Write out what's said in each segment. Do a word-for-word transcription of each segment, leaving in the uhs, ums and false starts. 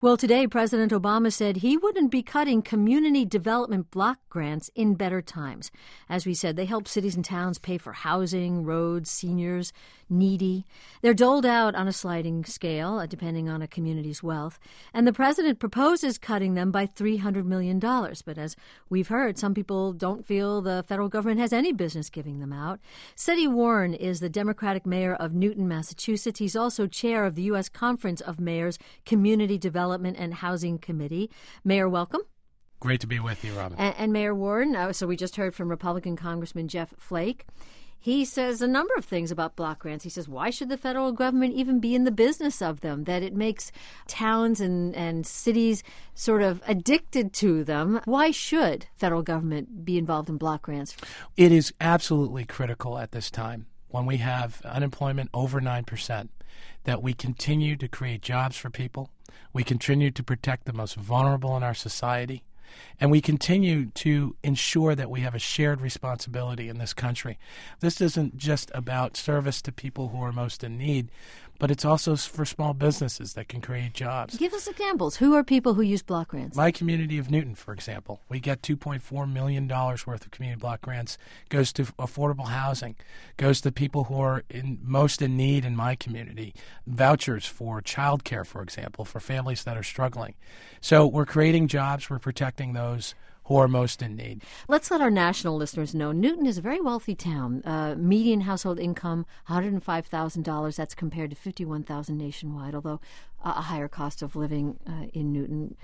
Well, today, President Obama said he wouldn't be cutting community development block grants in better times. As we said, they help cities and towns pay for housing, roads, seniors, needy. They're doled out on a sliding scale, uh, depending on a community's wealth. And the president proposes cutting them by three hundred million dollars. But as we've heard, some people don't feel the federal government has any business giving them out. Seti Warren is the Democratic mayor of Newton, Massachusetts. He's also chair of the U S Conference of Mayors Community Development and Housing Committee. Mayor, welcome. Great to be with you, Robin. And, and Mayor Warren, uh, so we just heard from Republican Congressman Jeff Flake. He says a number of things about block grants. He says, why should the federal government even be in the business of them? That it makes towns and, and cities sort of addicted to them. Why should federal government be involved in block grants? It is absolutely critical at this time, when we have unemployment over nine percent, that we continue to create jobs for people. We continue to protect the most vulnerable in our society. And we continue to ensure that we have a shared responsibility in this country. This isn't just about service to people who are most in need, but it's also for small businesses that can create jobs. Give us examples. Who are people who use block grants? My community of Newton, for example. We get two point four million dollars worth of community block grants. Goes to affordable housing. Goes to people who are in, most in need in my community. Vouchers for child care, for example, for families that are struggling. So we're creating jobs. We're protecting those who are most in need. Let's let our national listeners know Newton is a very wealthy town. Uh, median household income, one hundred five thousand dollars. That's compared to fifty-one thousand dollars nationwide, although uh, a higher cost of living uh, in Newton.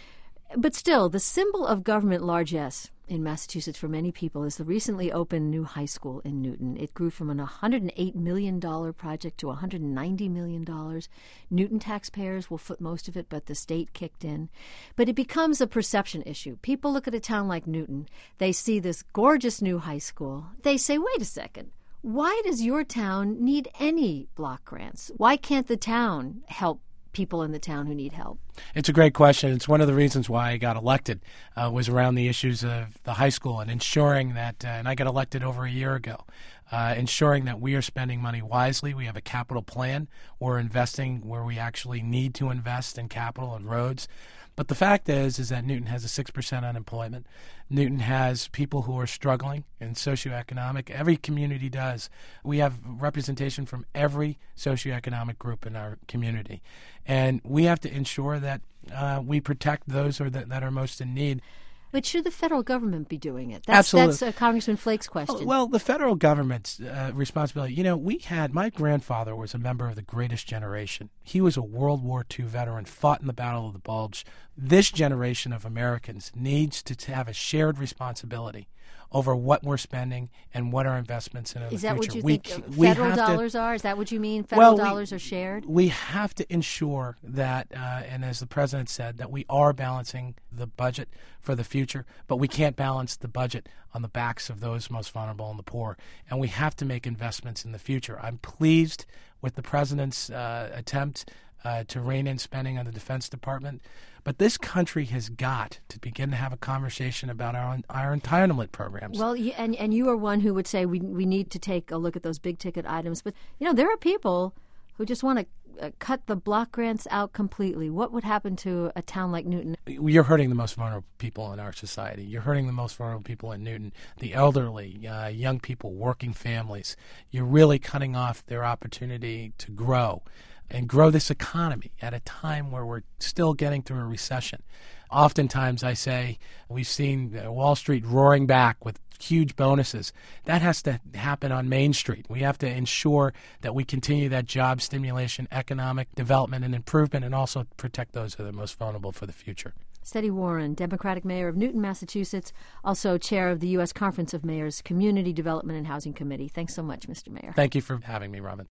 But still, the symbol of government largesse in Massachusetts for many people is the recently opened new high school in Newton. It grew from an one hundred eight million dollars project to one hundred ninety million dollars. Newton taxpayers will foot most of it, but the state kicked in. But it becomes a perception issue. People look at a town like Newton. They see this gorgeous new high school. They say, wait a second. Why does your town need any block grants? Why can't the town help people in the town who need help? It's a great question. It's one of the reasons why I got elected, uh, was around the issues of the high school and ensuring that, uh, and I got elected over a year ago, uh, ensuring that we are spending money wisely. We have a capital plan. We're investing where we actually need to invest in capital and roads. But the fact is, is that Newton has a six percent unemployment. Newton has people who are struggling in socioeconomic. Every community does. We have representation from every socioeconomic group in our community. And we have to ensure that uh, we protect those who are that, that are most in need. But should the federal government be doing it? That's, Absolutely. That's uh, Congressman Flake's question. Well, the federal government's uh, responsibility, you know, we had, my grandfather was a member of the Greatest Generation. He was a World War Two veteran, fought in the Battle of the Bulge. This generation of Americans needs to, to have a shared responsibility over what we're spending and what our investments in the future. Is that what you we, think we federal dollars to, are? Is that what you mean? Federal well, dollars we, are shared? We have to ensure that, uh, and as the president said, that we are balancing the budget for the future, but we can't balance the budget on the backs of those most vulnerable and the poor. And we have to make investments in the future. I'm pleased with the president's uh, attempt uh, to rein in spending on the Defense Department. But this country has got to begin to have a conversation about our our entitlement programs. Well, you, and and you are one who would say we we need to take a look at those big ticket items. But you know, there are people who just want to uh, cut the block grants out completely. What would happen to a town like Newton? You're hurting the most vulnerable people in our society. You're hurting the most vulnerable people in Newton, the elderly, uh, young people, working families. You're really cutting off their opportunity to grow and grow this economy at a time where we're still getting through a recession. Oftentimes I say we've seen Wall Street roaring back with huge bonuses. That has to happen on Main Street. We have to ensure that we continue that job stimulation, economic development and improvement, and also protect those who are the most vulnerable for the future. Seti Warren, Democratic mayor of Newton, Massachusetts, also chair of the U S Conference of Mayors Community Development and Housing Committee. Thanks so much, Mister Mayor. Thank you for having me, Robin.